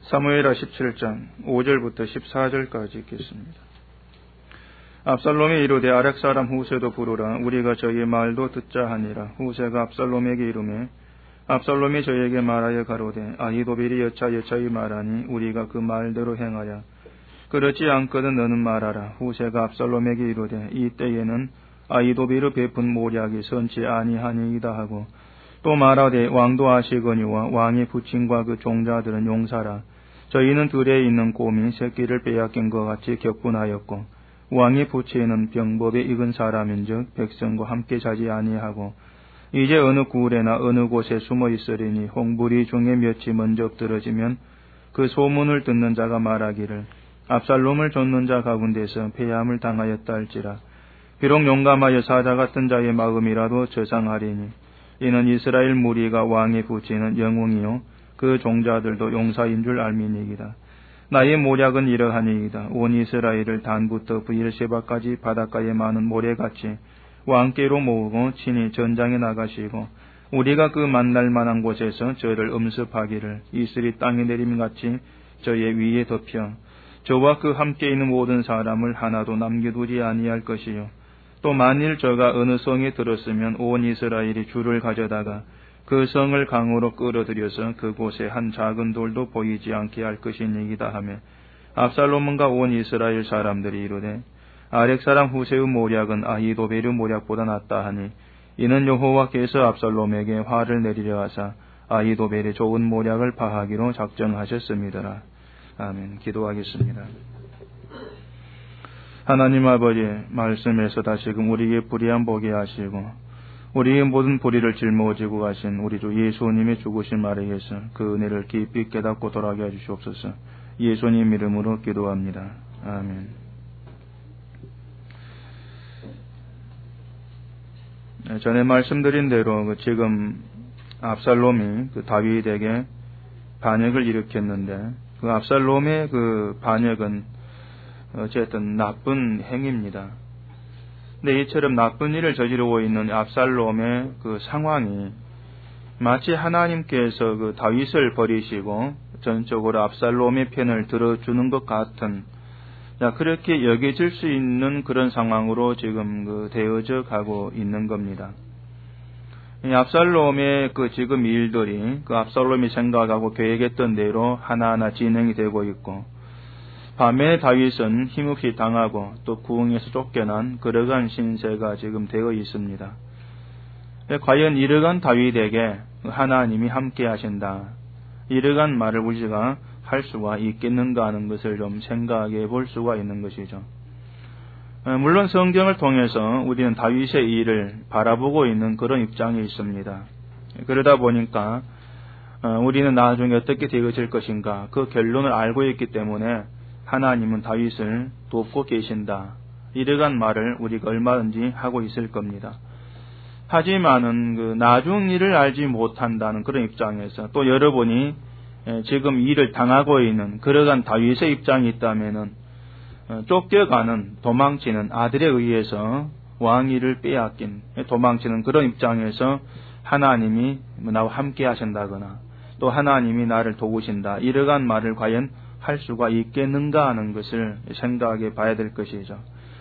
사무엘하 17장 5절부터 14절까지 읽겠습니다. 압살롬이 이르되 아렉 사람 후세도 부르라. 우리가 저희의 말도 듣자 하니라. 후세가 압살롬에게 이르매 압살롬이 저에게 말하여 가로되 아히도벨이 여차여차히 말하니 우리가 그 말대로 행하여 그렇지 않거든 너는 말하라. 후세가 압살롬에게 이르되 이 때에는 아히도벨의 베푼 모략이 선치 아니하니이다 하고 또 말하되 왕도 아시거니와 왕의 부친과 그 종자들은 용사라. 저희는 들에 있는 곰이 새끼를 빼앗긴 것 같이 격분하였고 왕의 부친은 병법에 익은 사람인즉 백성과 함께 자지 아니하고 이제 어느 굴에나 어느 곳에 숨어 있으리니 홍부리 중에 몇이 먼저 엎드러지면 그 소문을 듣는 자가 말하기를 압살롬을 쫓는 자 가운데서 패함을 당하였다 할지라. 비록 용감하여 사자 같은 자의 마음이라도 저상하리니 이는 이스라엘 무리가 왕의 부친은 영웅이요 그 종자들도 용사인 줄 알미니이다. 나의 모략은 이러하니이다. 온 이스라엘을 단부터 브엘세바까지 바닷가에 많은 모래같이 왕께로 모으고 친히 전장에 나가시고 우리가 그 만날 만한 곳에서 저를 음습하기를 이슬이 땅에 내림같이 저의 위에 덮여 저와 그 함께 있는 모든 사람을 하나도 남겨두지 아니할 것이요. 또 만일 저가 어느 성에 들었으면 온 이스라엘이 줄을 가져다가 그 성을 강으로 끌어들여서 그곳에 한 작은 돌도 보이지 않게 할 것이니이다 하며 압살롬과 온 이스라엘 사람들이 이르되 아렉 사람 후세의 모략은 아히도벨의 모략보다 낫다 하니 이는 여호와께서 압살롬에게 화를 내리려 하사 아히도벨의 좋은 모략을 파하기로 작정하셨습니다. 아멘. 기도하겠습니다. 하나님 아버지 말씀에서 다시금 우리에게 불의한 보게 하시고 우리의 모든 불의를 짊어지고 가신 우리 주 예수님의 죽으신 말에 의해서 그 은혜를 깊이 깨닫고 돌아가게 해주시옵소서. 예수님 이름으로 기도합니다. 아멘. 전에 말씀드린 대로 지금 압살롬이 그 다윗에게 반역을 일으켰는데 그 압살롬의 그 반역은 어쨌든 나쁜 행위입니다. 근데 이처럼 나쁜 일을 저지르고 있는 압살롬의 그 상황이 마치 하나님께서 그 다윗을 버리시고 전적으로 압살롬의 편을 들어주는 것 같은 그렇게 여겨질 수 있는 그런 상황으로 지금 되어져 가고 있는 겁니다. 이 압살롬의 그 지금 일들이 그 압살롬이 생각하고 계획했던 대로 하나하나 진행이 되고 있고 반면에 다윗은 힘없이 당하고 또 궁에서 쫓겨난 그러한 신세가 지금 되어 있습니다. 과연 이러한 다윗에게 하나님이 함께 하신다. 이러한 말을 우리가 할 수가 있겠는가 하는 것을 좀 생각해 볼 수가 있는 것이죠. 물론 성경을 통해서 우리는 다윗의 일을 바라보고 있는 그런 입장에 있습니다. 그러다 보니까 우리는 나중에 어떻게 되어질 것인가 그 결론을 알고 있기 때문에 하나님은 다윗을 돕고 계신다. 이러한 말을 우리가 얼마든지 하고 있을 겁니다. 하지만은 그 나중 일을 알지 못한다는 그런 입장에서 또 여러분이 지금 일을 당하고 있는 그러한 다윗의 입장이 있다면은 쫓겨가는 도망치는 아들에 의해서 왕위를 빼앗긴 도망치는 그런 입장에서 하나님이 나와 함께 하신다거나 또 하나님이 나를 도우신다. 이러한 말을 과연 할 수가 있겠는가 하는 것을 생각해 봐야 될 것이죠.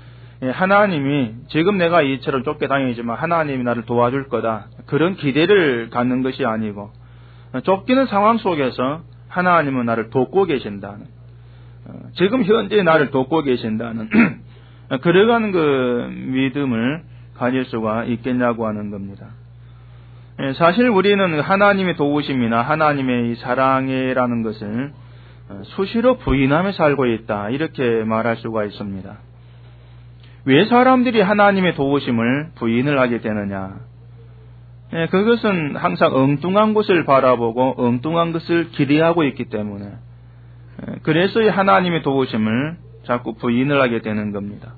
하나님이 지금 내가 이처럼 쫓겨다니지만 하나님이 나를 도와줄 거다. 그런 기대를 갖는 것이 아니고 쫓기는 상황 속에서 하나님은 나를 돕고 계신다는 지금 현재 나를 돕고 계신다는 그러한 그 믿음을 가질 수가 있겠냐고 하는 겁니다. 사실 우리는 하나님의 도우심이나 하나님의 이 사랑이라는 것을 수시로 부인하며 살고 있다. 이렇게 말할 수가 있습니다. 왜 사람들이 하나님의 도우심을 부인을 하게 되느냐? 그것은 항상 엉뚱한 것을 바라보고 엉뚱한 것을 기대하고 있기 때문에 그래서 이 하나님의 도우심을 자꾸 부인을 하게 되는 겁니다.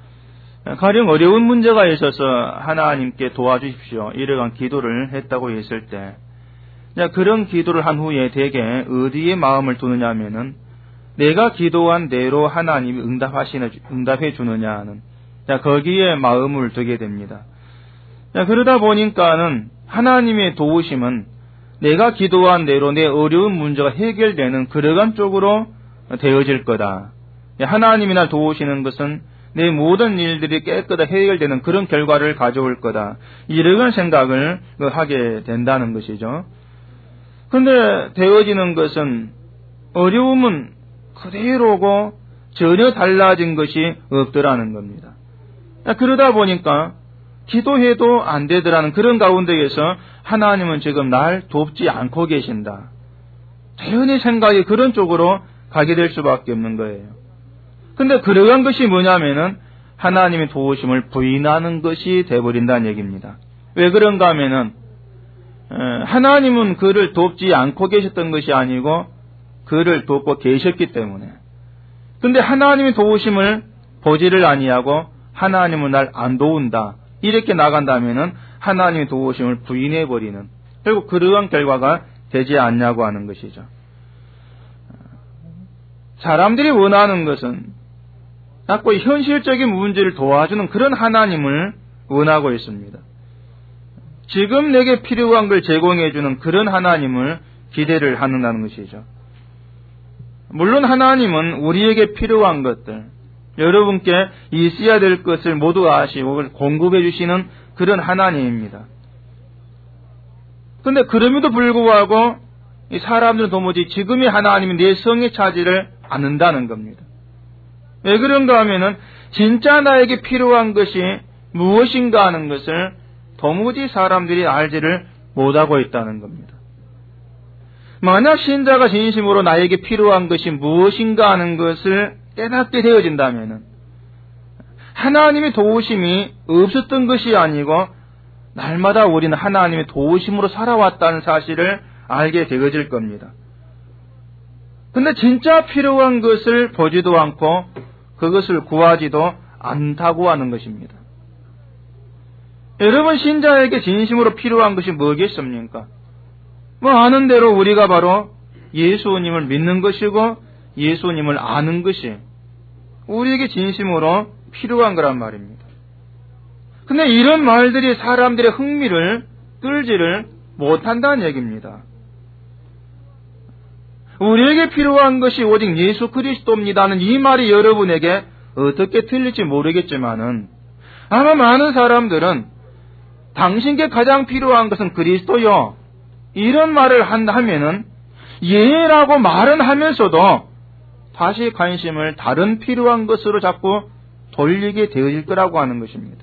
가령 어려운 문제가 있어서 하나님께 도와주십시오. 이러한 기도를 했다고 했을 때 그런 기도를 한 후에 대개 어디에 마음을 두느냐 하면은 내가 기도한 대로 하나님이 응답해 주느냐는 거기에 마음을 두게 됩니다. 그러다 보니까는 하나님의 도우심은 내가 기도한 대로 내 어려운 문제가 해결되는 그러한 쪽으로 되어질 거다. 하나님이 날 도우시는 것은 내 모든 일들이 깨끗하게 해결되는 그런 결과를 가져올 거다. 이런 생각을 하게 된다는 것이죠. 그런데 되어지는 것은 어려움은 그대로고 전혀 달라진 것이 없더라는 겁니다. 그러다 보니까 기도해도 안 되더라는 그런 가운데에서 하나님은 지금 날 돕지 않고 계신다. 자연히 생각이 그런 쪽으로 가게 될 수밖에 없는 거예요. 근데 그러한 것이 뭐냐면은 하나님의 도우심을 부인하는 것이 돼버린다는 얘기입니다. 왜 그런가 하면은 하나님은 그를 돕지 않고 계셨던 것이 아니고 그를 돕고 계셨기 때문에. 근데 하나님의 도우심을 보지를 아니하고 하나님은 날 안 도운다. 이렇게 나간다면은 하나님의 도우심을 부인해버리는, 결국 그러한 결과가 되지 않냐고 하는 것이죠. 사람들이 원하는 것은 자꾸 현실적인 문제를 도와주는 그런 하나님을 원하고 있습니다. 지금 내게 필요한 걸 제공해주는 그런 하나님을 기대를 하는다는 것이죠. 물론 하나님은 우리에게 필요한 것들, 여러분께 있어야 될 것을 모두 아시고 공급해 주시는 그런 하나님입니다. 그런데 그럼에도 불구하고 이 사람들은 도무지 지금의 하나님이 내 성에 차지를 않는다는 겁니다. 왜 그런가 하면은 진짜 나에게 필요한 것이 무엇인가 하는 것을 도무지 사람들이 알지를 못하고 있다는 겁니다. 만약 신자가 진심으로 나에게 필요한 것이 무엇인가 하는 것을 깨닫게 되어진다면은 하나님의 도우심이 없었던 것이 아니고 날마다 우리는 하나님의 도우심으로 살아왔다는 사실을 알게 되어질 겁니다. 근데 진짜 필요한 것을 보지도 않고 그것을 구하지도 않다고 하는 것입니다. 여러분, 신자에게 진심으로 필요한 것이 뭐겠습니까? 아는 대로 우리가 바로 예수님을 믿는 것이고 예수님을 아는 것이 우리에게 진심으로 필요한 거란 말입니다. 근데 이런 말들이 사람들의 흥미를 끌지를 못한다는 얘기입니다. 우리에게 필요한 것이 오직 예수 그리스도입니다는 이 말이 여러분에게 어떻게 틀릴지 모르겠지만은 아마 많은 사람들은 당신께 가장 필요한 것은 그리스도요, 이런 말을 한다면은 예라고 말은 하면서도 다시 관심을 다른 필요한 것으로 자꾸 돌리게 되어질 거라고 하는 것입니다.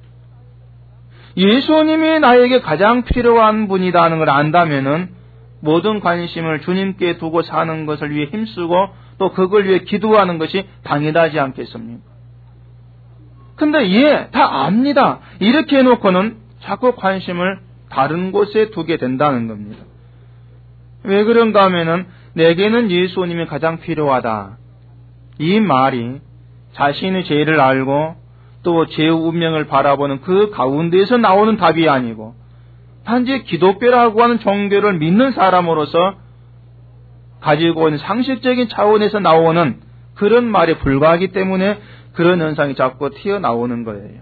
예수님이 나에게 가장 필요한 분이라는 걸 안다면은 모든 관심을 주님께 두고 사는 것을 위해 힘쓰고 또 그걸 위해 기도하는 것이 당연하지 않겠습니까? 근데 예, 다 압니다. 이렇게 해놓고는 자꾸 관심을 다른 곳에 두게 된다는 겁니다. 왜 그런가 하면은 내게는 예수님이 가장 필요하다. 이 말이 자신의 죄를 알고 또 죄의 운명을 바라보는 그 가운데에서 나오는 답이 아니고 단지 기독교라고 하는 종교를 믿는 사람으로서 가지고 있는 상식적인 차원에서 나오는 그런 말에 불과하기 때문에 그런 현상이 자꾸 튀어나오는 거예요.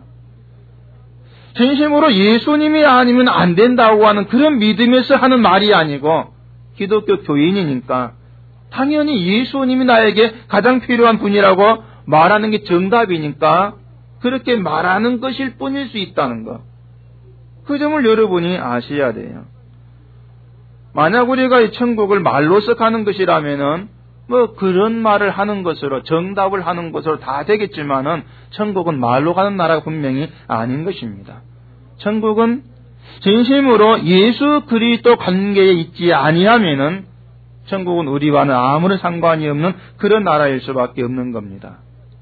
진심으로 예수님이 아니면 안 된다고 하는 그런 믿음에서 하는 말이 아니고 기독교 교인이니까 당연히 예수님이 나에게 가장 필요한 분이라고 말하는 게 정답이니까 그렇게 말하는 것일 뿐일 수 있다는 것. 그 점을 여러분이 아셔야 돼요. 만약 우리가 이 천국을 말로서 가는 것이라면은 그런 말을 하는 것으로 정답을 하는 것으로 다 되겠지만은 천국은 말로 가는 나라가 분명히 아닌 것입니다. 천국은 진심으로 예수 그리스도 관계에 있지 아니하면은 천국은 우리와는 아무런 상관이 없는 그런 나라일 수밖에 없는 겁니다.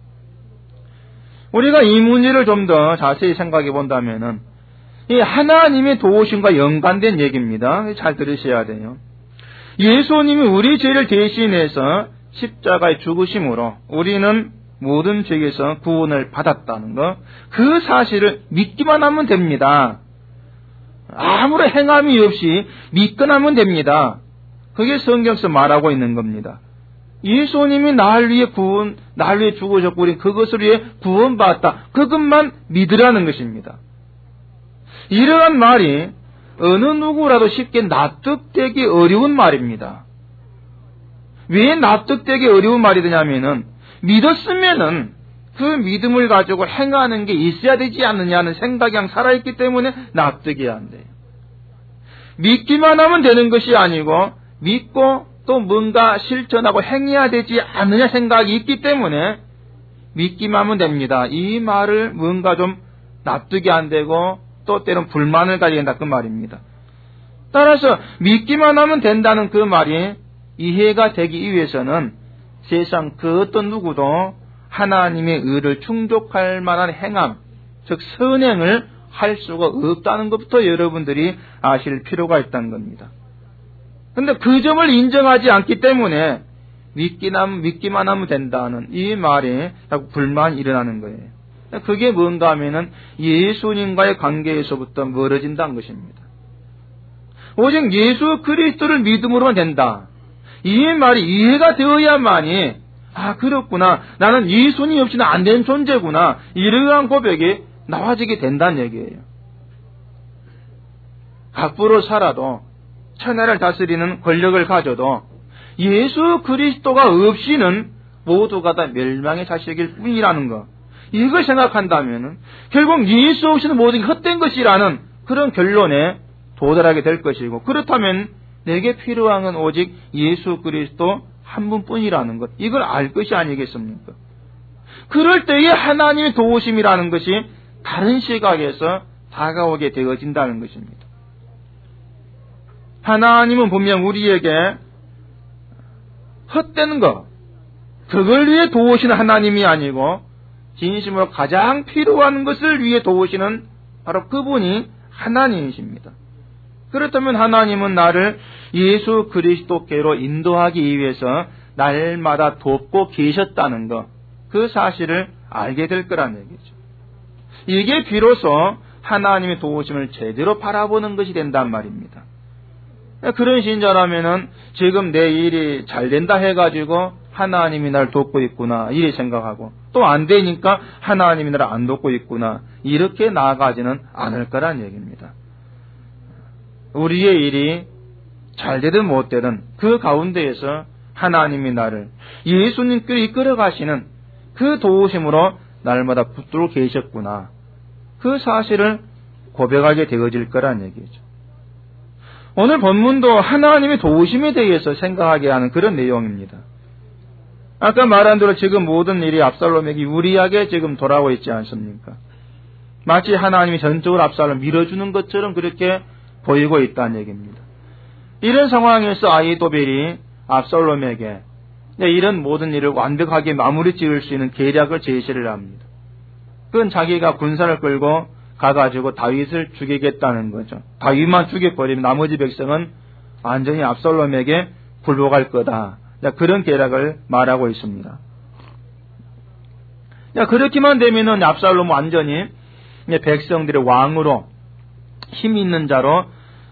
우리가 이 문제를 좀 더 자세히 생각해 본다면은 이 하나님의 도우심과 연관된 얘기입니다. 잘 들으셔야 돼요. 예수님이 우리 죄를 대신해서 십자가에 죽으심으로 우리는 모든 죄에서 구원을 받았다는 것, 그 사실을 믿기만 하면 됩니다. 아무런 행함이 없이 믿기만 하면 됩니다. 그게 성경에서 말하고 있는 겁니다. 예수님이 날 위해 죽으셨고 우리 그것을 위해 구원받았다. 그것만 믿으라는 것입니다. 이러한 말이 어느 누구라도 쉽게 납득되기 어려운 말입니다. 왜 납득되기 어려운 말이 되냐면은 믿었으면은 그 믿음을 가지고 행하는 게 있어야 되지 않느냐는 생각이 그냥 살아있기 때문에 납득이 안 돼요. 믿기만 하면 되는 것이 아니고 믿고 또 뭔가 실천하고 행해야 되지 않느냐 생각이 있기 때문에 믿기만 하면 됩니다. 이 말을 뭔가 좀 납득이 안 되고 또 때론 불만을 가지게 된다 그 말입니다. 따라서 믿기만 하면 된다는 그 말이 이해가 되기 위해서는 세상 그 어떤 누구도 하나님의 의를 충족할 만한 행함, 즉 선행을 할 수가 없다는 것부터 여러분들이 아실 필요가 있다는 겁니다. 그런데 그 점을 인정하지 않기 때문에 믿기만 하면 된다는 이 말에 자꾸 불만이 일어나는 거예요. 그게 뭔가 하면은 예수님과의 관계에서부터 멀어진다는 것입니다. 오직 예수 그리스도를 믿음으로만 된다. 이 말이 이해가 되어야만이 그렇구나. 나는 예수님 없이는 안 되는 존재구나. 이러한 고백이 나와지게 된다는 얘기예요. 각부로 살아도 천하를 다스리는 권력을 가져도 예수 그리스도가 없이는 모두가 다 멸망의 자식일 뿐이라는 것. 이걸 생각한다면 결국 예수 없이는 모든 게 헛된 것이라는 그런 결론에 도달하게 될 것이고, 그렇다면 내게 필요한 건 오직 예수 그리스도 한 분뿐이라는 것, 이걸 알 것이 아니겠습니까? 그럴 때에 하나님의 도우심이라는 것이 다른 시각에서 다가오게 되어진다는 것입니다. 하나님은 분명 우리에게 헛된 것, 그걸 위해 도우시는 하나님이 아니고 진심으로 가장 필요한 것을 위해 도우시는 바로 그분이 하나님이십니다. 그렇다면 하나님은 나를 예수 그리스도께로 인도하기 위해서 날마다 돕고 계셨다는 것, 그 사실을 알게 될 거란 얘기죠. 이게 비로소 하나님의 도우심을 제대로 바라보는 것이 된단 말입니다. 그런 신자라면은 지금 내 일이 잘 된다 해가지고 하나님이 날 돕고 있구나 이렇게 생각하고, 또 안 되니까 하나님이 나를 안 돕고 있구나 이렇게 나아가지는 않을 거란 얘기입니다. 우리의 일이 잘 되든 못 되든 그 가운데에서 하나님이 나를 예수님께로 이끌어 가시는 그 도우심으로 날마다 붙들고 계셨구나, 그 사실을 고백하게 되어질 거란 얘기죠. 오늘 본문도 하나님의 도우심에 대해서 생각하게 하는 그런 내용입니다. 아까 말한 대로 지금 모든 일이 압살롬에게 유리하게 지금 돌아오고 있지 않습니까? 마치 하나님이 전적으로 압살롬을 밀어주는 것처럼 그렇게 보이고 있다는 얘기입니다. 이런 상황에서 아히도벨이 압살롬에게 이런 모든 일을 완벽하게 마무리 지을 수 있는 계략을 제시를 합니다. 그건 자기가 군사를 끌고 가가지고 다윗을 죽이겠다는 거죠. 다윗만 죽여버리면 나머지 백성은 완전히 압살롬에게 굴복할 거다. 그런 계략을 말하고 있습니다. 그렇게만 되면은 압살롬은 완전히 백성들의 왕으로 힘 있는 자로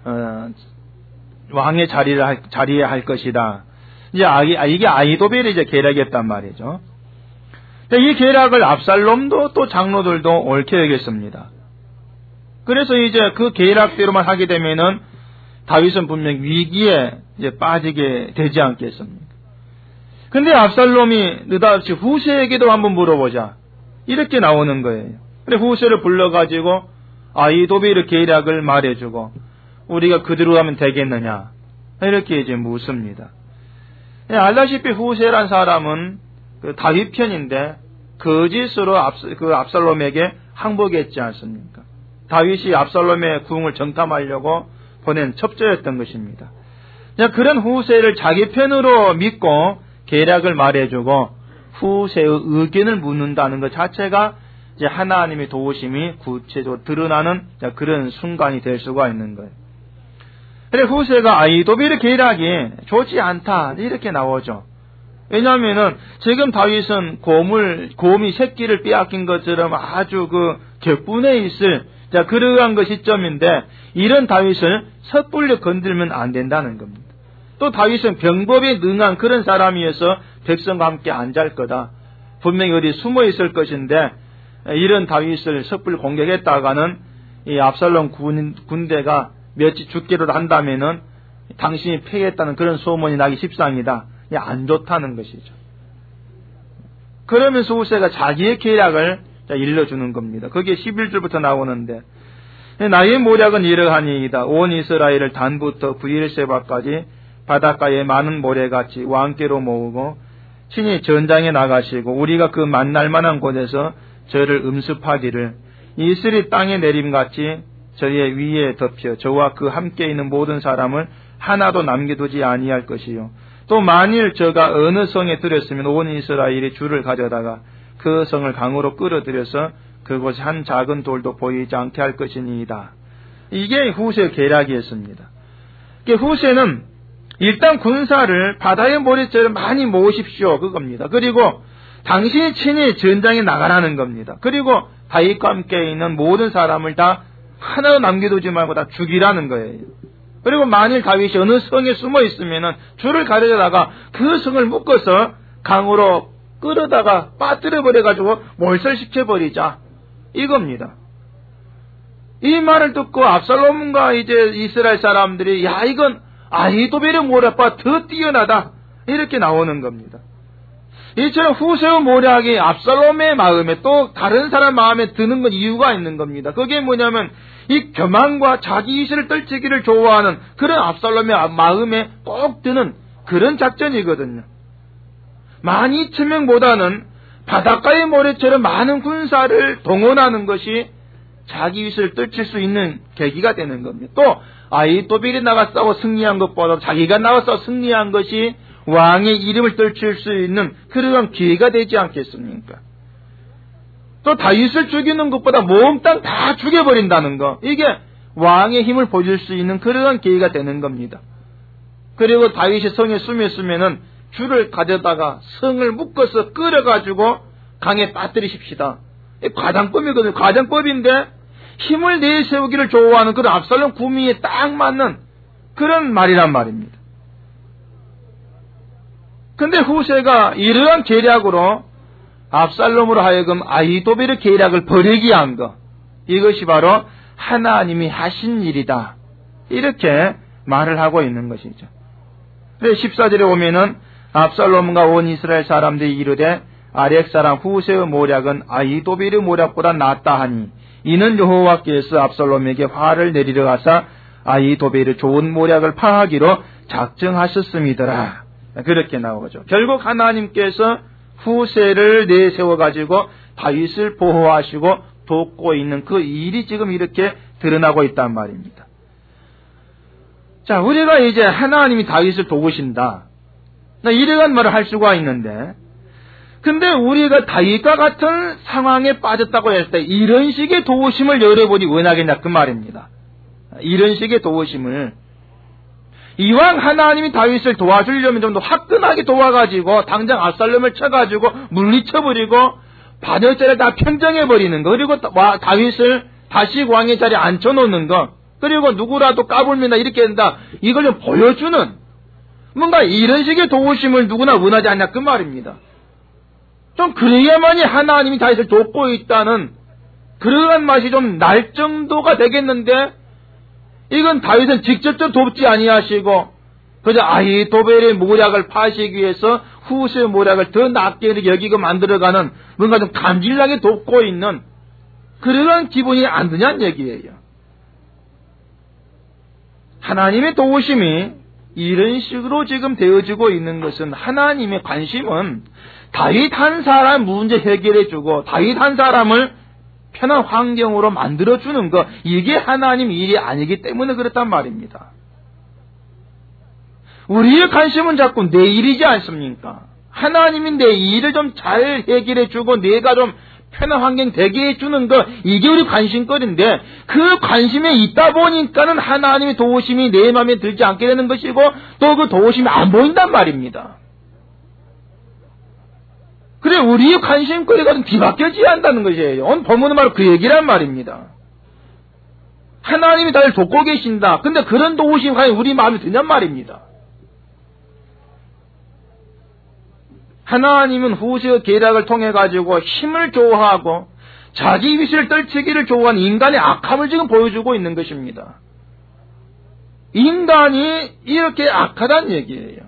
왕의 자리에 할 것이다. 이게 아히도벨의 이제 계략이었단 말이죠. 이 계략을 압살롬도 또 장로들도 옳게 여겼습니다. 그래서 이제 그 계략대로만 하게 되면은 다윗은 분명 위기에 이제 빠지게 되지 않겠습니까? 근데 압살롬이 느닷없이 후세에게도 한번 물어보자 이렇게 나오는 거예요. 근데 후세를 불러가지고 아히도벨의 계략을 말해주고 우리가 그대로 하면 되겠느냐 이렇게 이제 묻습니다. 알다시피 후세란 사람은 그 다윗 편인데 거짓으로 그 압살롬에게 항복했지 않습니까? 다윗이 압살롬의 궁을 정탐하려고 보낸 첩자였던 것입니다. 그런 후세를 자기 편으로 믿고 계략을 말해주고 후세의 의견을 묻는다는 것 자체가 이제 하나님의 도우심이 구체적으로 드러나는 그런 순간이 될 수가 있는 거예요. 그래 후세가 아히도벨의 계략이 좋지 않다 이렇게 나오죠. 왜냐하면은 지금 다윗은 곰이 새끼를 빼앗긴 것처럼 아주 그 격분해 있을 그러한 그 시점인데 이런 다윗을 섣불리 건들면 안 된다는 겁니다. 또 다윗은 병법에 능한 그런 사람이어서 백성과 함께 안 잘 거다. 분명히 어디 숨어 있을 것인데 이런 다윗을 섣불리 공격했다가는 이 압살롬 군대가 며칠 죽기로 한다면은 당신이 패했다는 그런 소문이 나기 십상이다. 안 좋다는 것이죠. 그러면서 후세가 자기의 계략을 일러주는 겁니다. 그게 11절부터 나오는데, 나의 모략은 이러하니이다. 온 이스라엘을 단부터 브엘세바까지 바닷가에 많은 모래같이 왕께로 모으고 친히 전장에 나가시고 우리가 그 만날 만한 곳에서 저를 음습하기를 이슬이 땅에 내림같이 저의 위에 덮여 저와 그 함께 있는 모든 사람을 하나도 남겨두지 아니할 것이요. 또 만일 저가 어느 성에 들였으면 온 이스라엘이 줄을 가져다가 그 성을 강으로 끌어들여서 그곳에 한 작은 돌도 보이지 않게 할 것이니이다. 이게 후세의 계략이었습니다. 후세는 일단 군사를 바다의 모래처럼 많이 모으십시오. 그겁니다. 그리고 당신이 친히 전장에 나가라는 겁니다. 그리고 다윗과 함께 있는 모든 사람을 다 하나도 남겨두지 말고 다 죽이라는 거예요. 그리고 만일 다윗이 어느 성에 숨어 있으면은 줄을 가려다가 그 성을 묶어서 강으로 끌어다가 빠뜨려 버려가지고 몰살시켜버리자. 이겁니다. 이 말을 듣고 압살롬과 이제 이스라엘 사람들이 야 이건 아히도벨의 모략보다 더 뛰어나다. 이렇게 나오는 겁니다. 이처럼 후세의 모략이 압살롬의 마음에 또 다른 사람 마음에 드는 건 이유가 있는 겁니다. 그게 뭐냐면 이 교만과 자기 이실을 떨치기를 좋아하는 그런 압살롬의 마음에 꼭 드는 그런 작전이거든요. 12,000명보다는 바닷가의 모래처럼 많은 군사를 동원하는 것이 자기 이실을 떨칠 수 있는 계기가 되는 겁니다. 또 아히도벨이 나가 싸워 승리한 것보다 자기가 나가서 승리한 것이 왕의 이름을 떨칠 수 있는 그러한 기회가 되지 않겠습니까? 또 다윗을 죽이는 것보다 몽땅 다 죽여버린다는 거, 이게 왕의 힘을 보여줄 수 있는 그러한 기회가 되는 겁니다. 그리고 다윗이 성에 숨었으면은 줄을 가져다가 성을 묶어서 끌어가지고 강에 빠뜨리십시다. 과장법이거든요. 과장법인데 힘을 내세우기를 좋아하는 그런 압살롬 구미에 딱 맞는 그런 말이란 말입니다. 근데 후세가 이러한 계략으로 압살롬으로 하여금 아히도벨의 계략을 버리게 한 것, 이것이 바로 하나님이 하신 일이다. 이렇게 말을 하고 있는 것이죠. 14절에 오면은 압살롬과 온 이스라엘 사람들이 이르되 아렉 사람 후세의 모략은 아히도벨의 모략보다 낫다 하니 이는 여호와께서 압살롬에게 화를 내리려 하사 아히도벨의 좋은 모략을 파하기로 작정하셨음이더라. 그렇게 나오죠. 결국 하나님께서 후세를 내세워가지고 다윗을 보호하시고 돕고 있는 그 일이 지금 이렇게 드러나고 있단 말입니다. 자, 우리가 이제 하나님이 다윗을 도우신다, 이러한 말을 할 수가 있는데, 근데 우리가 다윗과 같은 상황에 빠졌다고 했을 때 이런 식의 도우심을 여러분이 원하겠냐 그 말입니다. 이런 식의 도우심을 이왕 하나님이 다윗을 도와주려면 좀 더 화끈하게 도와가지고 당장 압살롬을 쳐가지고 물리쳐버리고 반역자를 다 평정해버리는 거, 그리고 다윗을 다시 왕의 자리에 앉혀놓는 거, 그리고 누구라도 까불면 이렇게 한다, 이걸 좀 보여주는 뭔가 이런 식의 도우심을 누구나 원하지 않냐 그 말입니다. 좀 그래야만이 하나님이 다윗을 돕고 있다는 그러한 맛이 좀 날 정도가 되겠는데, 이건 다윗은 직접적으로 돕지 아니하시고 그저 아히도벨의 모략을 파시기 위해서 후세의 모략을 더 낫게 여기고 만들어가는 뭔가 좀 간질나게 돕고 있는 그러한 기분이 안 드냐는 얘기예요. 하나님의 도우심이 이런 식으로 지금 되어지고 있는 것은, 하나님의 관심은 다윗 한 사람 문제 해결해주고 다윗 한 사람을 편한 환경으로 만들어주는 것, 이게 하나님 일이 아니기 때문에 그렇단 말입니다. 우리의 관심은 자꾸 내 일이지 않습니까? 하나님이 내 일을 좀 잘 해결해주고 내가 좀 편한 환경 되게 해주는 것, 이게 우리 관심거리인데, 그 관심에 있다 보니까는 하나님의 도우심이 내 마음에 들지 않게 되는 것이고 또 그 도우심이 안 보인단 말입니다. 그래, 우리의 관심거리가 좀 뒤바뀌어져야 한다는 것이에요. 오늘 본문은 바로 그 얘기란 말입니다. 하나님이 다들 돕고 계신다. 근데 그런 도우심이 과연 우리 마음에 드냔 말입니다. 하나님은 후세의 계략을 통해 가지고 힘을 좋아하고 자기 위세를 떨치기를 좋아하는 인간의 악함을 지금 보여주고 있는 것입니다. 인간이 이렇게 악하다는 얘기예요.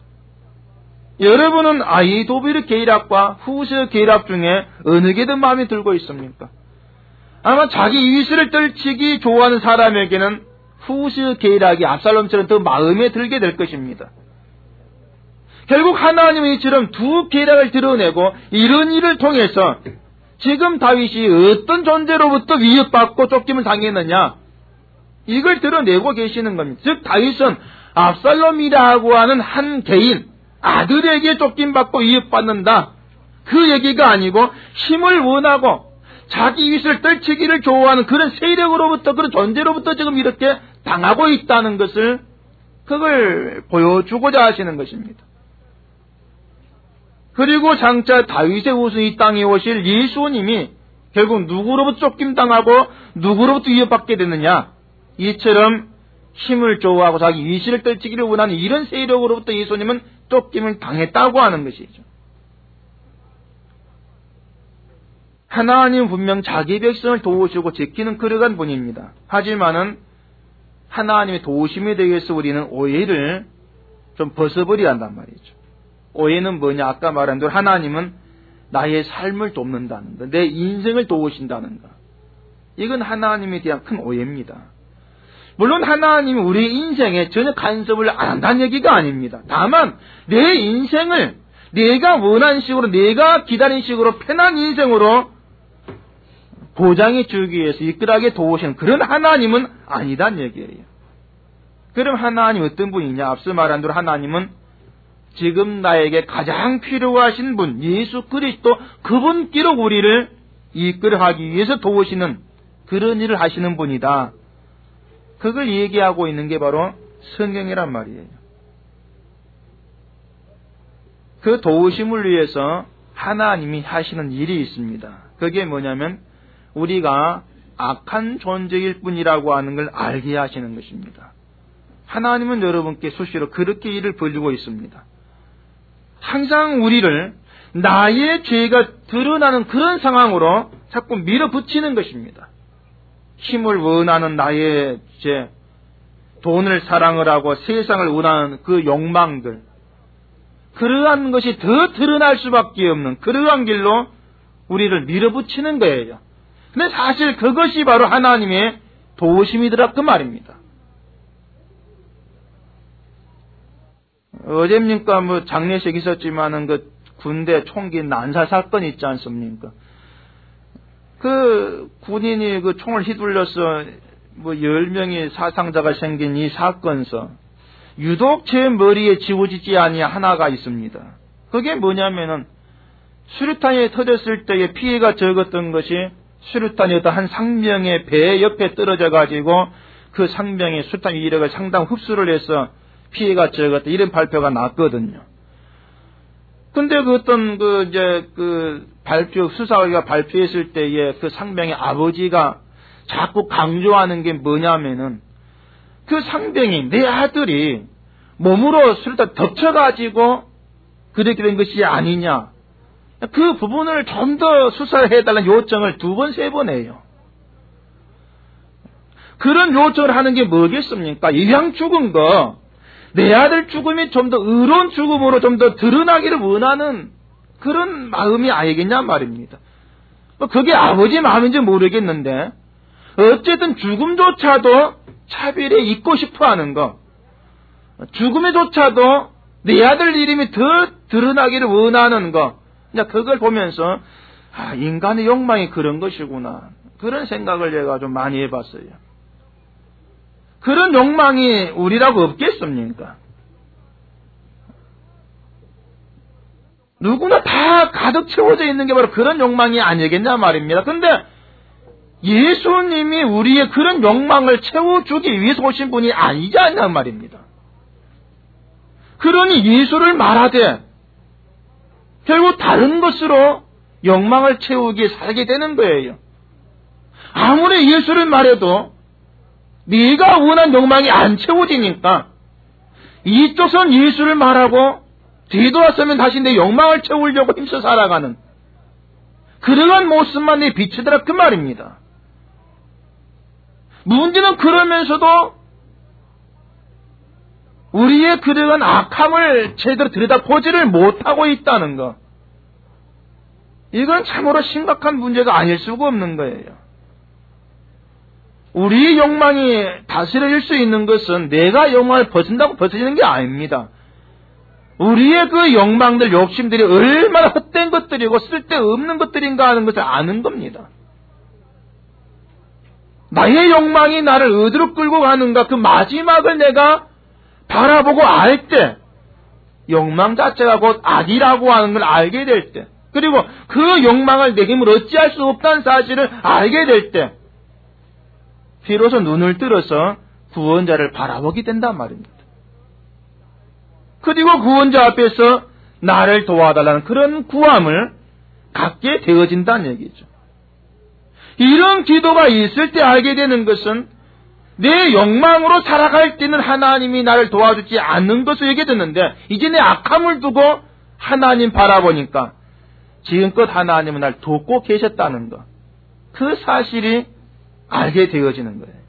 여러분은 아이도비르 계략과 후세 계략 중에 어느 게 더 마음에 들고 있습니까? 아마 자기 위세를 떨치기 좋아하는 사람에게는 후세 계략이 압살롬처럼 더 마음에 들게 될 것입니다. 결국 하나님은 이처럼 두 계략을 드러내고 이런 일을 통해서 지금 다윗이 어떤 존재로부터 위협받고 쫓김을 당했느냐, 이걸 드러내고 계시는 겁니다. 즉 다윗은 압살롬이라고 하는 한 개인, 아들에게 쫓김받고 위협받는다, 그 얘기가 아니고 힘을 원하고 자기 위세를 떨치기를 좋아하는 그런 세력으로부터, 그런 존재로부터 지금 이렇게 당하고 있다는 것을, 그걸 보여주고자 하시는 것입니다. 그리고 장차 다윗의 후손 이 땅에 오실 예수님이 결국 누구로부터 쫓김당하고 누구로부터 위협받게 되느냐, 이처럼 힘을 좋아하고 자기 위세를 떨치기를 원하는 이런 세력으로부터 예수님은 쫓김을 당했다고 하는 것이죠. 하나님은 분명 자기 백성을 도우시고 지키는 그러한 분입니다. 하지만은 하나님의 도우심에 대해서 우리는 오해를 좀 벗어버려야 한단 말이죠. 오해는 뭐냐? 아까 말한 대로 하나님은 나의 삶을 돕는다는 것, 내 인생을 도우신다는 것, 이건 하나님에 대한 큰 오해입니다. 물론 하나님이 우리 인생에 전혀 간섭을 안 한다는 얘기가 아닙니다. 다만 내 인생을 내가 원하는 식으로, 내가 기다린 식으로 편한 인생으로 보장해 주기 위해서 이끌하게 도우시는 그런 하나님은 아니다는 얘기예요. 그럼 하나님 어떤 분이냐? 앞서 말한 대로 하나님은 지금 나에게 가장 필요하신 분, 예수 그리스도, 그분께로 우리를 이끌어가기 위해서 도우시는 그런 일을 하시는 분이다. 그걸 얘기하고 있는 게 바로 성경이란 말이에요. 그 도우심을 위해서 하나님이 하시는 일이 있습니다. 그게 뭐냐면 우리가 악한 존재일 뿐이라고 하는 걸 알게 하시는 것입니다. 하나님은 여러분께 수시로 그렇게 일을 벌이고 있습니다. 항상 우리를 나의 죄가 드러나는 그런 상황으로 자꾸 밀어붙이는 것입니다. 힘을 원하는 나의 죄, 돈을 사랑을 하고 세상을 원하는 그 욕망들, 그러한 것이 더 드러날 수밖에 없는 그러한 길로 우리를 밀어붙이는 거예요. 근데 사실 그것이 바로 하나님의 도우심이더라 그 말입니다. 어제입니까 뭐 장례식 있었지만은 그 군대 총기 난사 사건 있지 않습니까? 그 군인이 그 총을 휘둘러서 뭐 10명의 사상자가 생긴 이 사건서 유독 제 머리에 지워지지 아니 하나가 있습니다. 그게 뭐냐면은 수류탄이 터졌을 때의 피해가 적었던 것이 수류탄이 어떤 한 상병의 배 옆에 떨어져 가지고 그 상병의 수류탄 위력을 상당 흡수를 해서 피해가 적었다, 이런 발표가 났거든요. 근데 그 어떤 발표, 수사가 발표했을 때에 그 상병의 아버지가 자꾸 강조하는 게 뭐냐면은 그 상병이 내 아들이 몸으로 수류탄 덮쳐가지고 그렇게 된 것이 아니냐, 그 부분을 좀 더 수사해달라는 요청을 2번, 3번 해요. 그런 요청을 하는 게 뭐겠습니까? 이왕 죽은 거, 내 아들 죽음이 좀 더 의로운 죽음으로 좀 더 드러나기를 원하는 그런 마음이 아니겠냐 말입니다. 그게 아버지 마음인지 모르겠는데 어쨌든 죽음조차도 차별에 있고 싶어 하는 거, 죽음에조차도 내 아들 이름이 더 드러나기를 원하는 거, 그걸 보면서 인간의 욕망이 그런 것이구나, 그런 생각을 제가 좀 많이 해봤어요. 그런 욕망이 우리라고 없겠습니까? 누구나 다 가득 채워져 있는 게 바로 그런 욕망이 아니겠냐 말입니다. 근데 예수님이 우리의 그런 욕망을 채워주기 위해서 오신 분이 아니지 않냐 말입니다. 그러니 예수를 말하되 결국 다른 것으로 욕망을 채우기에 살게 되는 거예요. 아무리 예수를 말해도 네가 원한 욕망이 안 채워지니까 이쪽선 예수를 말하고 뒤돌아서면 다시 내 욕망을 채우려고 힘써 살아가는 그러한 모습만 내 비치더라 그 말입니다. 문제는 그러면서도 우리의 그러한 악함을 제대로 들여다보지를 못하고 있다는 것. 이건 참으로 심각한 문제가 아닐 수가 없는 거예요. 우리의 욕망이 다스릴 수 있는 것은 내가 욕망을 벗은다고 벗어지는 게 아닙니다. 우리의 그 욕망들, 욕심들이 얼마나 헛된 것들이고 쓸데없는 것들인가 하는 것을 아는 겁니다. 나의 욕망이 나를 어디로 끌고 가는가 그 마지막을 내가 바라보고 알 때, 욕망 자체가 곧 악이라고 하는 걸 알게 될 때, 그리고 그 욕망을 내 힘으로 어찌할 수 없다는 사실을 알게 될 때, 비로소 눈을 들어서 구원자를 바라보게 된단 말입니다. 그리고 구원자 앞에서 나를 도와달라는 그런 구함을 갖게 되어진다는 얘기죠. 이런 기도가 있을 때 알게 되는 것은 내 욕망으로 살아갈 때는 하나님이 나를 도와주지 않는 것을 얘기해 듣는데 이제 내 악함을 두고 하나님 바라보니까 지금껏 하나님은 날 돕고 계셨다는 것. 그 사실이 알게 되어지는 거예요.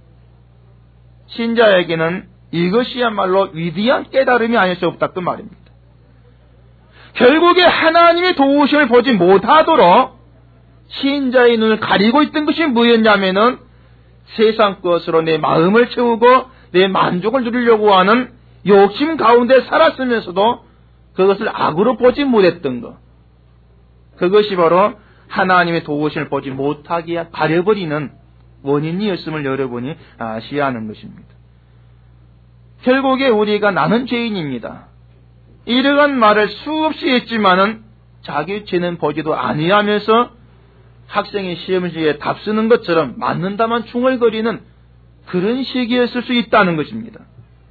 신자에게는 이것이야말로 위대한 깨달음이 아닐 수 없다 그 말입니다. 결국에 하나님의 도우심을 보지 못하도록 신자의 눈을 가리고 있던 것이 뭐였냐면은 세상 것으로 내 마음을 채우고 내 만족을 누리려고 하는 욕심 가운데 살았으면서도 그것을 악으로 보지 못했던 것. 그것이 바로 하나님의 도우심을 보지 못하게 가려버리는 원인이었음을 여러분이 아셔야 하는 것입니다. 결국에 우리가 나는 죄인입니다. 이러한 말을 수없이 했지만은 자기 죄는 보지도 아니하면서 학생이 시험지에 답 쓰는 것처럼 맞는다만 중얼거리는 그런 시기였을 수 있다는 것입니다.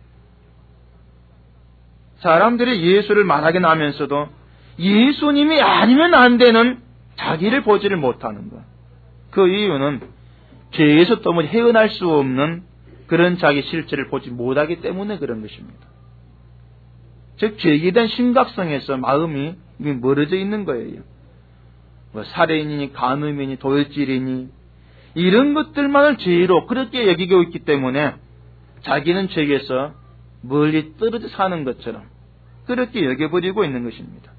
사람들이 예수를 말하긴 하면서도 예수님이 아니면 안 되는 자기를 보지를 못하는 것. 그 이유는 죄에서 도무지 헤어날 수 없는 그런 자기 실체를 보지 못하기 때문에 그런 것입니다. 즉 죄에 대한 심각성에서 마음이 멀어져 있는 거예요. 뭐 살인이니 간음이니 도둑질이니 이런 것들만을 죄로 그렇게 여기고 있기 때문에 자기는 죄에서 멀리 떨어져 사는 것처럼 그렇게 여겨버리고 있는 것입니다.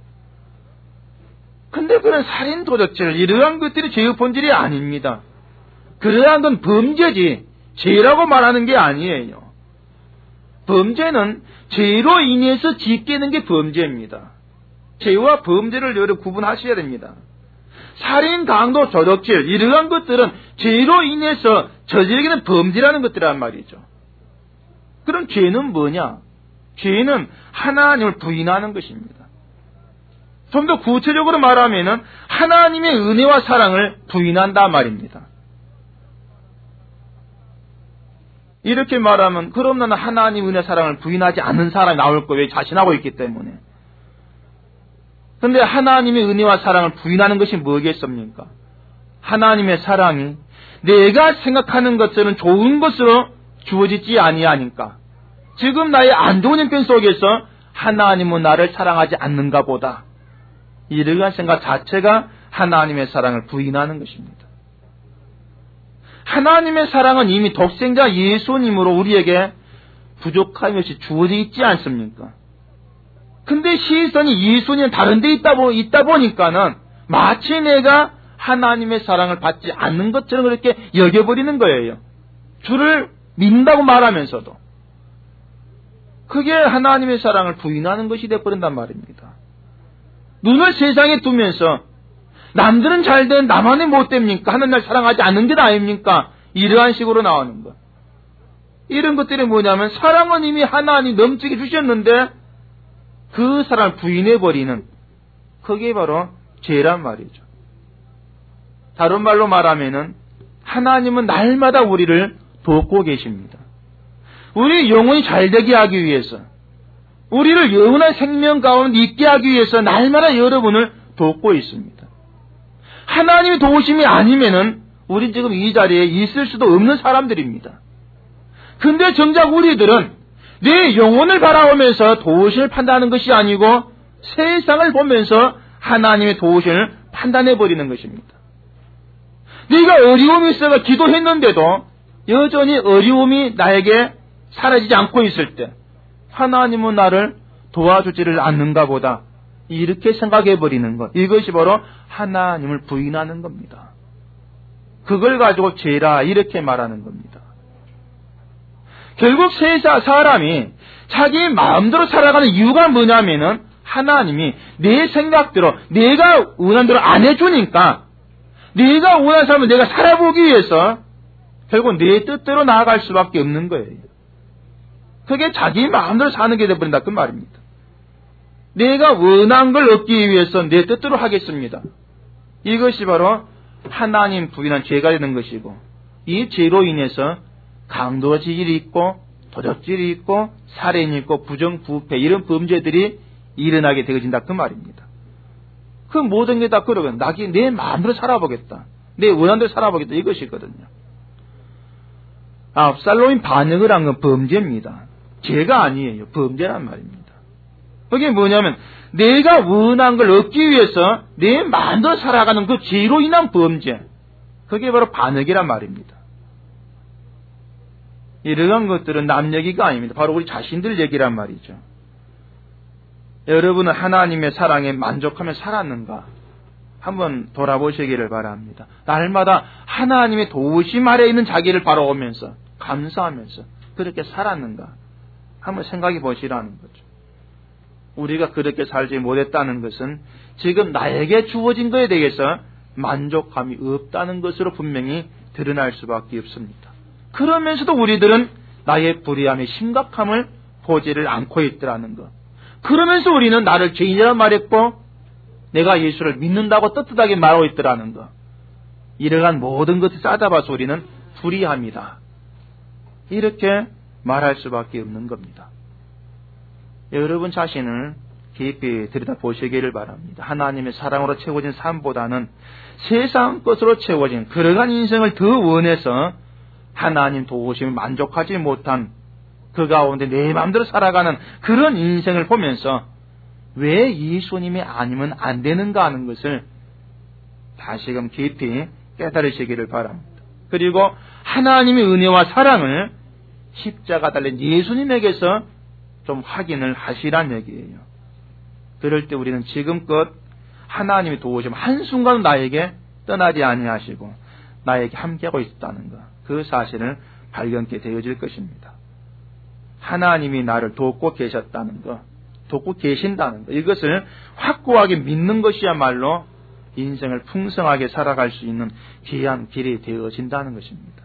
근데 그런 살인 도둑질 이러한 것들이 죄의 본질이 아닙니다. 그러한 건 범죄지 죄라고 말하는 게 아니에요. 범죄는 죄로 인해서 짓게 되는 게 범죄입니다. 죄와 범죄를 여러분 구분하셔야 됩니다. 살인, 강도, 도둑질 이러한 것들은 죄로 인해서 저지르게 범죄라는 것들이란 말이죠. 그럼 죄는 뭐냐? 죄는 하나님을 부인하는 것입니다. 좀 더 구체적으로 말하면 하나님의 은혜와 사랑을 부인한다 말입니다. 이렇게 말하면 그럼 나는 하나님 은혜 사랑을 부인하지 않는 사람이 나올 거예요. 왜? 자신하고 있기 때문에. 그런데 하나님의 은혜와 사랑을 부인하는 것이 뭐겠습니까? 하나님의 사랑이 내가 생각하는 것들은 좋은 것으로 주어지지 아니하니까 지금 나의 안 좋은 형편 속에서 하나님은 나를 사랑하지 않는가 보다. 이러한 생각 자체가 하나님의 사랑을 부인하는 것입니다. 하나님의 사랑은 이미 독생자 예수님으로 우리에게 부족함이 없이 주어져 있지 않습니까? 근데 시선이 예수님 다른 데 있다 보니까는 마치 내가 하나님의 사랑을 받지 않는 것처럼 그렇게 여겨버리는 거예요. 주를 믿는다고 말하면서도. 그게 하나님의 사랑을 부인하는 것이 되어버린단 말입니다. 눈을 세상에 두면서 남들은 잘 된 나만이 못 됩니까? 하나님 날 사랑하지 않는 게 아닙니까? 이러한 식으로 나오는 것. 이런 것들이 뭐냐면 사랑은 이미 하나님 넘치게 주셨는데 그 사랑을 부인해버리는 그게 바로 죄란 말이죠. 다른 말로 말하면은 하나님은 날마다 우리를 돕고 계십니다. 우리 영혼이 잘되게 하기 위해서 우리를 영원한 생명 가운데 있게 하기 위해서 날마다 여러분을 돕고 있습니다. 하나님의 도우심이 아니면은 우리 지금 이 자리에 있을 수도 없는 사람들입니다. 근데 정작 우리들은 내 영혼을 바라보면서 도우심을 판단하는 것이 아니고 세상을 보면서 하나님의 도우심을 판단해버리는 것입니다. 네가 어려움이 있어서 기도했는데도 여전히 어려움이 나에게 사라지지 않고 있을 때 하나님은 나를 도와주지를 않는가 보다. 이렇게 생각해버리는 것. 이것이 바로 하나님을 부인하는 겁니다. 그걸 가지고 죄라 이렇게 말하는 겁니다. 결국 사람이 자기 마음대로 살아가는 이유가 뭐냐면은 하나님이 내 생각대로 내가 원하는 대로 안 해주니까 내가 원하는 삶을 내가 살아보기 위해서 결국 내 뜻대로 나아갈 수밖에 없는 거예요. 그게 자기 마음대로 사는 게 되어버린다 그 말입니다. 내가 원한 걸 얻기 위해서 내 뜻대로 하겠습니다. 이것이 바로 하나님 부인한 죄가 되는 것이고 이 죄로 인해서 강도질이 있고 도적질이 있고 살인이 있고 부정부패 이런 범죄들이 일어나게 되어진다 그 말입니다. 그 모든 게 다 그러거든. 내 마음대로 살아보겠다. 내 원하는 대로 살아보겠다. 이것이거든요. 압살롬이 반역을 한 건 범죄입니다. 죄가 아니에요. 범죄란 말입니다. 그게 뭐냐면 내가 원한 걸 얻기 위해서 내 마음대로 살아가는 그 죄로 인한 범죄. 그게 바로 반역이란 말입니다. 이러한 것들은 남 얘기가 아닙니다. 바로 우리 자신들 얘기란 말이죠. 여러분은 하나님의 사랑에 만족하며 살았는가? 한번 돌아보시기를 바랍니다. 날마다 하나님의 도우심 아래 있는 자기를 바라보면서 감사하면서 그렇게 살았는가? 한번 생각해 보시라는 거죠. 우리가 그렇게 살지 못했다는 것은 지금 나에게 주어진 것에 대해서 만족감이 없다는 것으로 분명히 드러날 수밖에 없습니다. 그러면서도 우리들은 나의 불의함의 심각함을 보지를 않고 있더라는 것. 그러면서 우리는 나를 죄인이라 말했고 내가 예수를 믿는다고 떳떳하게 말하고 있더라는 것. 이러한 모든 것을 싸잡아서 우리는 불의합니다. 이렇게 말할 수밖에 없는 겁니다. 여러분 자신을 깊이 들여다보시기를 바랍니다. 하나님의 사랑으로 채워진 삶보다는 세상 것으로 채워진 그러한 인생을 더 원해서 하나님 도우심을 만족하지 못한 그 가운데 내 마음대로 살아가는 그런 인생을 보면서 왜 예수님이 아니면 안 되는가 하는 것을 다시금 깊이 깨달으시기를 바랍니다. 그리고 하나님의 은혜와 사랑을 십자가 달린 예수님에게서 좀 확인을 하시란 얘기예요. 그럴 때 우리는 지금껏 하나님이 도우심 한순간 나에게 떠나지 아니하시고 나에게 함께하고 있다는 것, 그 사실을 발견케 되어질 것입니다. 하나님이 나를 돕고 계셨다는 것, 돕고 계신다는 것, 이것을 확고하게 믿는 것이야말로 인생을 풍성하게 살아갈 수 있는 귀한 길이 되어진다는 것입니다.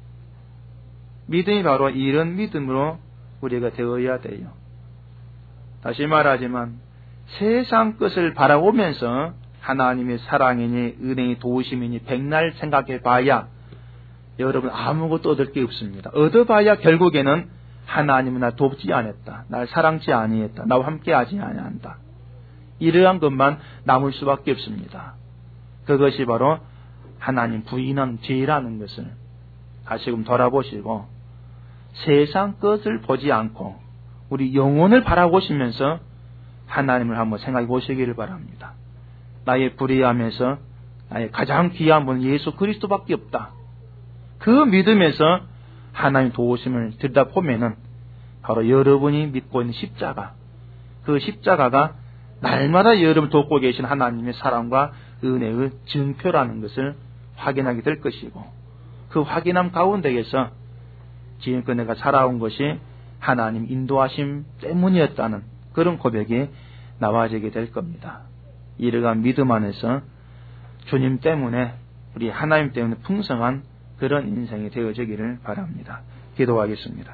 믿음이 바로 이런 믿음으로 우리가 되어야 돼요. 다시 말하지만 세상 것을 바라보면서 하나님의 사랑이니 은혜니 도우심이니 백날 생각해 봐야 여러분 아무것도 얻을 게 없습니다. 얻어봐야 결국에는 하나님은 날 돕지 않았다. 날 사랑치 아니했다. 나와 함께하지 아니한다. 이러한 것만 남을 수밖에 없습니다. 그것이 바로 하나님 부인한 죄라는 것을 다시금 돌아보시고 세상 것을 보지 않고 우리 영혼을 바라보시면서 하나님을 한번 생각해 보시기를 바랍니다. 나의 불의함에서 나의 가장 귀한 분은 예수 그리스도밖에 없다. 그 믿음에서 하나님 도우심을 들여다보면은 바로 여러분이 믿고 있는 십자가, 그 십자가가 날마다 여러분을 돕고 계신 하나님의 사랑과 은혜의 증표라는 것을 확인하게 될 것이고, 그 확인함 가운데에서 지금껏 내가 살아온 것이 하나님 인도하심 때문이었다는 그런 고백이 나와지게 될 겁니다. 이러한 믿음 안에서 주님 때문에, 우리 하나님 때문에 풍성한 그런 인생이 되어지기를 바랍니다. 기도하겠습니다.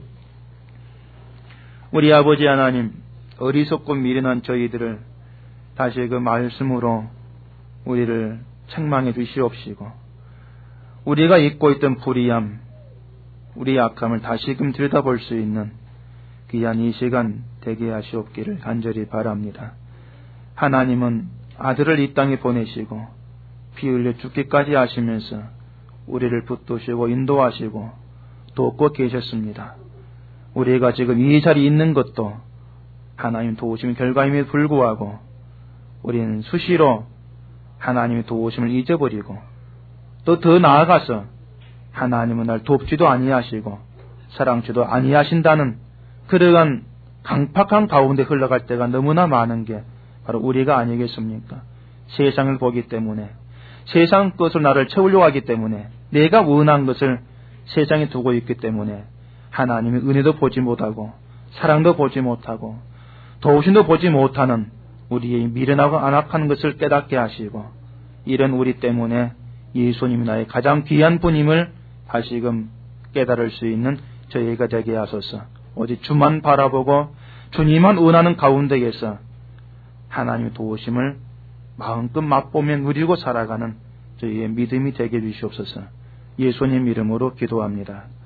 우리 아버지 하나님, 어리석고 미련한 저희들을 다시 그 말씀으로 우리를 책망해 주시옵시고, 우리가 잊고 있던 불의함, 우리의 악함을 다시금 들여다볼 수 있는 귀한 이 시간 되게 하시옵기를 간절히 바랍니다. 하나님은 아들을 이 땅에 보내시고 피 흘려 죽기까지 하시면서 우리를 붙드시고 인도하시고 돕고 계셨습니다. 우리가 지금 이 자리에 있는 것도 하나님 도우심의 결과임에도 불구하고 우리는 수시로 하나님의 도우심을 잊어버리고 또 더 나아가서 하나님은 날 돕지도 아니하시고 사랑지도 아니하신다는 그러한 강팍한 가운데 흘러갈 때가 너무나 많은 게 바로 우리가 아니겠습니까? 세상을 보기 때문에, 세상 것을 나를 채우려고 하기 때문에, 내가 원한 것을 세상에 두고 있기 때문에 하나님의 은혜도 보지 못하고 사랑도 보지 못하고 도우심도 보지 못하는 우리의 미련하고 안악한 것을 깨닫게 하시고, 이런 우리 때문에 예수님이 나의 가장 귀한 분임을 다시금 깨달을 수 있는 저희가 되게 하소서. 오직 주만 바라보고 주님만 원하는 가운데에서 하나님의 도우심을 마음껏 맛보며 누리고 살아가는 저희의 믿음이 되게 해주시옵소서. 예수님 이름으로 기도합니다.